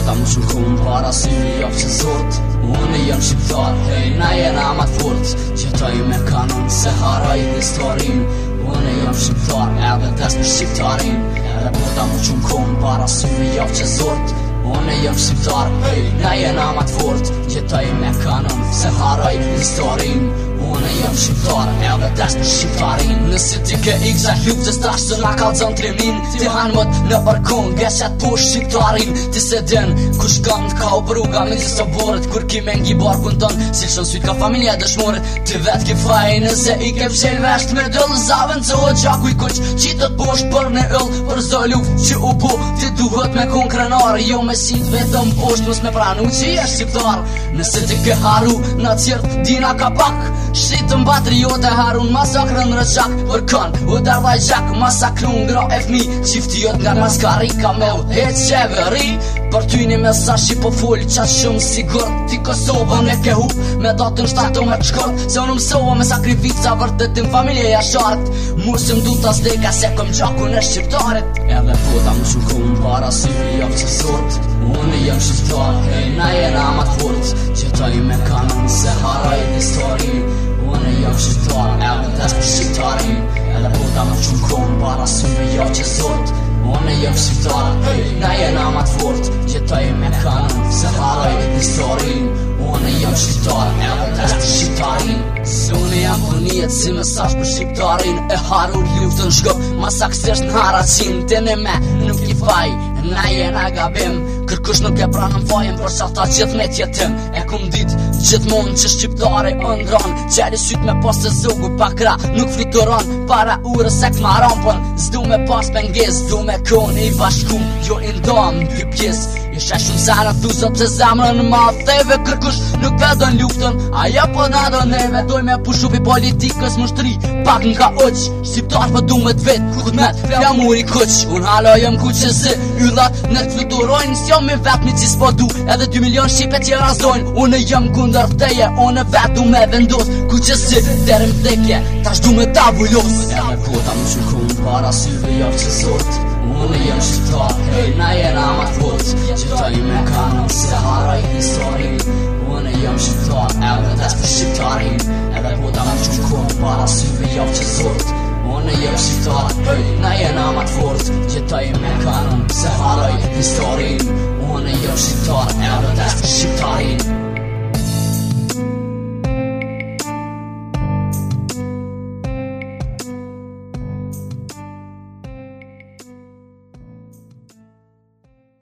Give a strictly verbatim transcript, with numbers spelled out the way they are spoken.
bota mu shumë kun para syve jop që zort. Unë jam shqiptar, hej, na jena ma t'fort. Gjetoj me kanon se haraj historin. Unë jam shqiptar, edhe des për shqiptarin. Edhe bota mu shumë kun para syve jop që zort. Unë jam shqiptar, hej, na jena ma t'fort. Gjetoj me kanon se haraj historin. Unë jam shqiptar, edhe des për shqiptarin. Nëse ti ke iksa luftës tash se na kalzon tremin. Ti han mot në barkon, geshat po shqiptarin. Ti se den, kush gand ka u bruga me disa borët. Kur ki me ngi barkun ton, si shon syt ka familja dëshmorët. Ti vet ki faj nëse i ke pshel vesht me dëll. Zavën të o gjaku i kuq, qitët posht për në ëll. Për zolu që u po, ti duhet me kon krenar. Jo me sit vetëm posht, mos me pranu që je shqiptar. Nëse ti ke haru, na cjert dina ka pak. Shqitën patriote harun masakrën rëqak. Për kën, u dardhaj gjak, masakrun gra e fmi. Qiftiot nga maskari ka me u hec qeveri. Për ty një mesazh që po full qatë shumë sigur. Ti Kosovën e ke hu, me datën shtato me qkort. Se unë mësova me sakrifica vërtetin familje jashart. Musëm du të zdeka se kom gjakun e shqiptarit. Edhe bota mu shumë kun para syve jop që sort. Unë jam shqiptar, hej, na jena ma t'fort. Gjetoj me kanon se haraj historin. Unë jam shqiptar, edhe des për shqiptarin. Edhe bota mu shumë kun para syve jop që sort. Unë jam shqiptar, hej, na jena ma t'fort. Gjetoj me kanon se haraj historin. Unë jam shqiptar, edhe des për shqiptarin. Se unë jam përnijet si mesazh për shqiptarin. E haru luftën shkop, masaksisht në haracin. Tene me nuk i faj, na jena gabim. Kërkush nuk e pranën fajen për që ata gjithë me tjetim. E kum dit gjithmon që shqiptare ëndron. Qeli syt me pas të zogu pakra nuk fluturon. Para urës e këmaron pën. Zdu me pas penges, zdu me kon i bashkum. Jo i ndam dy pjes. Isha shumë sana thuzot se zemrën ma theve. Kërkush nuk vedon luftën, aja po na do neve. Doj me pushu pi politikës mushtri, pak nga uq. Shqiptar për du me t'vet, kut met, flamur i kuq. Unë hala jëm ku që zi, yllat në t'fluturojnë. S'jom me vet mi cis po du, edhe dy milion shqipe tjera zojnë. Unë jëm kundër teje, unë vet du me vendos. Ku që zi, derim vdekje, tash du me tabullos. Edhe bota mu shumë kun para syve jop që sort. Unë jëm shqiptar, hej, na jena ma t'fort. Gjetoj me kanon se haraj historin. Unë jëm shqiptar, edhe des për shqiptarin. Edhe bota mu shumë kun para syve jop që sort. Unë jëm shqiptar, hej, na jena ma t'fort. Gjetoj me kanon se haraj historin. Unë jëm shqiptar,